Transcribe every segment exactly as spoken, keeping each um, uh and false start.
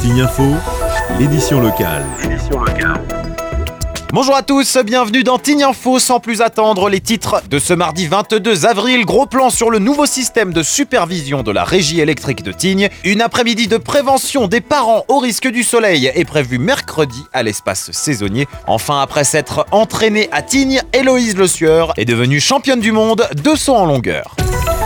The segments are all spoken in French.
Tignes Info, l'édition locale. Édition locale. Bonjour à tous, bienvenue dans Tignes Info. Sans plus attendre, les titres de ce mardi vingt-deux avril. Gros plan sur le nouveau système de supervision de la régie électrique de Tignes. Une après-midi de prévention des parents au risque du soleil est prévue mercredi à l'espace saisonnier. Enfin, après s'être entraînée à Tignes, Héloïse Le Sueur est devenue championne du monde de saut en longueur.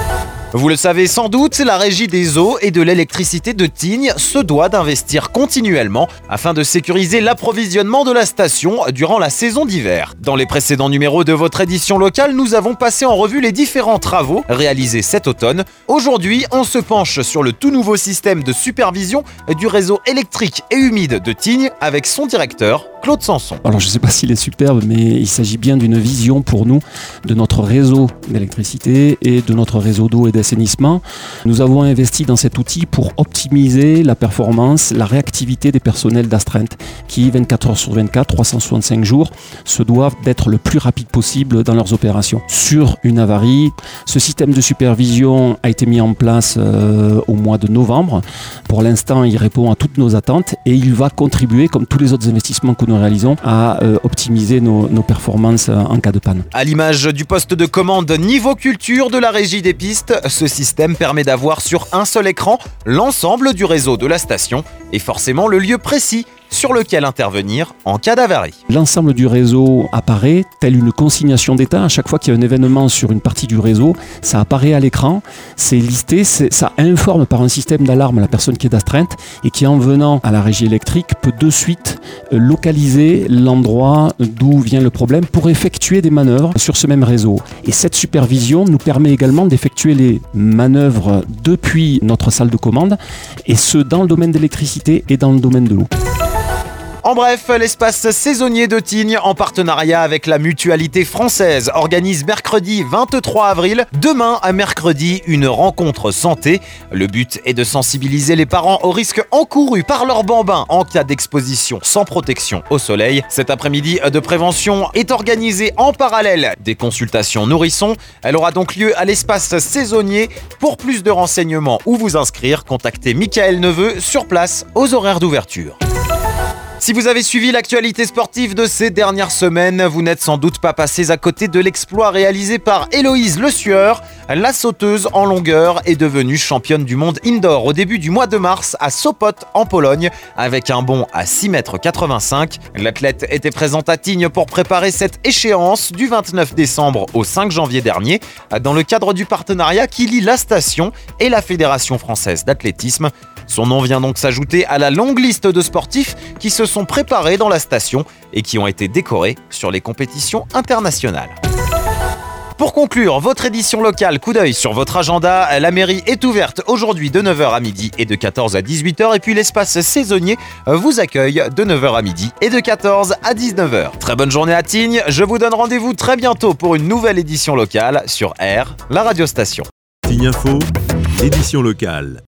Vous le savez sans doute, la régie des eaux et de l'électricité de Tignes se doit d'investir continuellement afin de sécuriser l'approvisionnement de la station durant la saison d'hiver. Dans les précédents numéros de votre édition locale, nous avons passé en revue les différents travaux réalisés cet automne. Aujourd'hui, on se penche sur le tout nouveau système de supervision du réseau électrique et humide de Tignes avec son directeur, Claude Sanson. Alors je ne sais pas s'il est superbe, mais il s'agit bien d'une vision pour nous de notre réseau d'électricité et de notre réseau d'eau et d'assainissement. Nous avons investi dans cet outil pour optimiser la performance, la réactivité des personnels d'astreinte qui, vingt-quatre heures sur vingt-quatre, trois cent soixante-cinq jours, se doivent d'être le plus rapide possible dans leurs opérations. Sur une avarie, ce système de supervision a été mis en place euh, au mois de novembre. Pour l'instant, il répond à toutes nos attentes et il va contribuer, comme tous les autres investissements que nous réalisons, à euh, optimiser nos, nos performances en cas de panne. À l'image du poste de commande niveau culture de la régie des pistes, ce système permet d'avoir sur un seul écran l'ensemble du réseau de la station et forcément le lieu précis sur lequel intervenir en cas d'avarie. L'ensemble du réseau apparaît tel une consignation d'état. À chaque fois qu'il y a un événement sur une partie du réseau, ça apparaît à l'écran, c'est listé, c'est, ça informe par un système d'alarme la personne qui est d'astreinte et qui, en venant à la régie électrique, peut de suite localiser l'endroit d'où vient le problème pour effectuer des manœuvres sur ce même réseau. Et cette supervision nous permet également d'effectuer les manœuvres depuis notre salle de commande, et ce dans le domaine d'électricité et dans le domaine de l'eau. En bref, l'espace saisonnier de Tignes, en partenariat avec la Mutualité française, organise mercredi vingt-trois avril, demain à mercredi, une rencontre santé. Le but est de sensibiliser les parents aux risques encourus par leurs bambins en cas d'exposition sans protection au soleil. Cet après-midi de prévention est organisée en parallèle des consultations nourrissons. Elle aura donc lieu à l'espace saisonnier. Pour plus de renseignements ou vous inscrire, contactez Michael Neveu sur place aux horaires d'ouverture. Si vous avez suivi l'actualité sportive de ces dernières semaines, vous n'êtes sans doute pas passés à côté de l'exploit réalisé par Héloïse Le Sueur. La sauteuse en longueur est devenue championne du monde indoor au début du mois de mars à Sopot en Pologne avec un bond à six mètres quatre-vingt-cinq. L'athlète était présente à Tignes pour préparer cette échéance du vingt-neuf décembre au cinq janvier dernier dans le cadre du partenariat qui lie la station et la Fédération française d'athlétisme. Son nom vient donc s'ajouter à la longue liste de sportifs qui se sont préparés dans la station et qui ont été décorés sur les compétitions internationales. Pour conclure votre édition locale, coup d'œil sur votre agenda. La mairie est ouverte aujourd'hui de neuf heures à midi et de quatorze à dix-huit heures. Et puis l'espace saisonnier vous accueille de neuf heures à midi et de quatorze à dix-neuf heures. Très bonne journée à Tignes. Je vous donne rendez-vous très bientôt pour une nouvelle édition locale sur R, la radiostation. Tignes Info, l'édition locale.